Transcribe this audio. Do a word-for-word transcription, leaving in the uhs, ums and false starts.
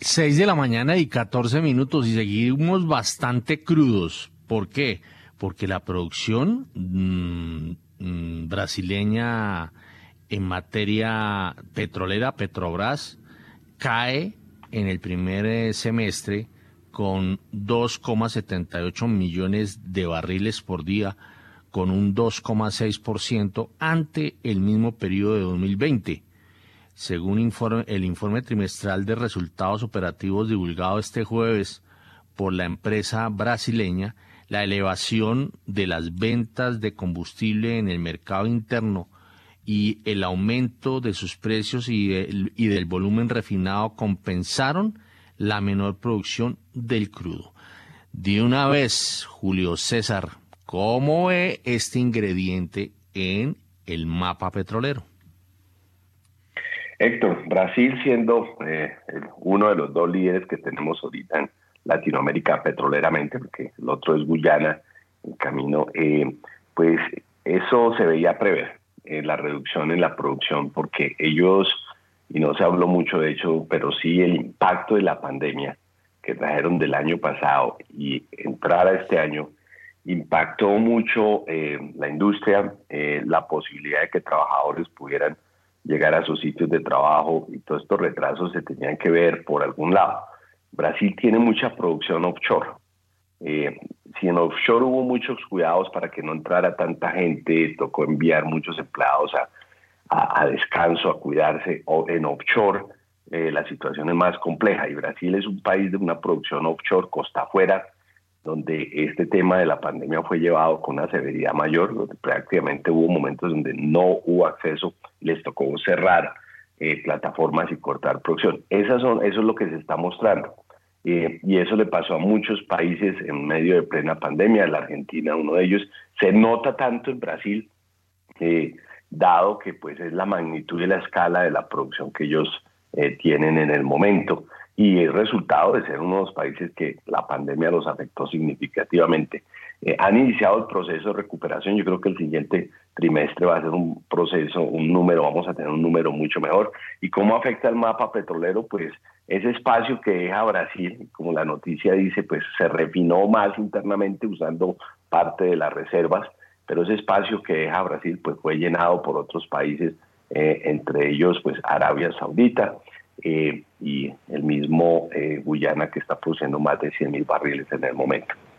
Seis de la mañana y catorce minutos y seguimos bastante crudos. ¿Por qué? Porque la producción mmm, mmm, brasileña en materia petrolera, Petrobras, cae en el primer eh, semestre con dos coma setenta y ocho millones de barriles por día, con un dos coma seis por ciento ante el mismo periodo de dos mil veinte. Según informe, el informe trimestral de resultados operativos divulgado este jueves por la empresa brasileña, la elevación de las ventas de combustible en el mercado interno y el aumento de sus precios y, de, y del volumen refinado compensaron la menor producción del crudo. De una vez, Julio César, ¿cómo ve este ingrediente en el mapa petrolero? Héctor, Brasil siendo eh, uno de los dos líderes que tenemos ahorita en Latinoamérica petroleramente, porque el otro es Guyana, en camino, eh, pues eso se veía prever, eh, la reducción en la producción, porque ellos, y no se habló mucho de hecho, pero sí el impacto de la pandemia que trajeron del año pasado y entrar a este año, impactó mucho eh, la industria, eh, la posibilidad de que trabajadores pudieran llegar a sus sitios de trabajo, y todos estos retrasos se tenían que ver por algún lado. Brasil tiene mucha producción offshore. Eh, si en offshore hubo muchos cuidados para que no entrara tanta gente, tocó enviar muchos empleados a, a, a descanso, a cuidarse, o en offshore eh, la situación es más compleja, y Brasil es un país de una producción offshore costa afuera, donde este tema de la pandemia fue llevado con una severidad mayor, donde prácticamente hubo momentos donde no hubo acceso, les tocó cerrar eh, plataformas y cortar producción. Esas son, eso es lo que se está mostrando. Eh, y eso le pasó a muchos países en medio de plena pandemia, la Argentina, uno de ellos. Se nota tanto en Brasil, eh, dado que pues es la magnitud y la escala de la producción que ellos eh, tienen en el momento, y el resultado de ser uno de los países que la pandemia los afectó significativamente. Eh, han iniciado el proceso de recuperación. Yo creo que el siguiente trimestre va a ser un proceso, un número, vamos a tener un número mucho mejor. ¿Y cómo afecta el mapa petrolero? Pues ese espacio que deja Brasil, como la noticia dice, pues se refinó más internamente usando parte de las reservas, pero ese espacio que deja Brasil pues fue llenado por otros países, eh, entre ellos pues Arabia Saudita, Eh, y el mismo eh, Guyana, que está produciendo más de cien mil barriles en el momento.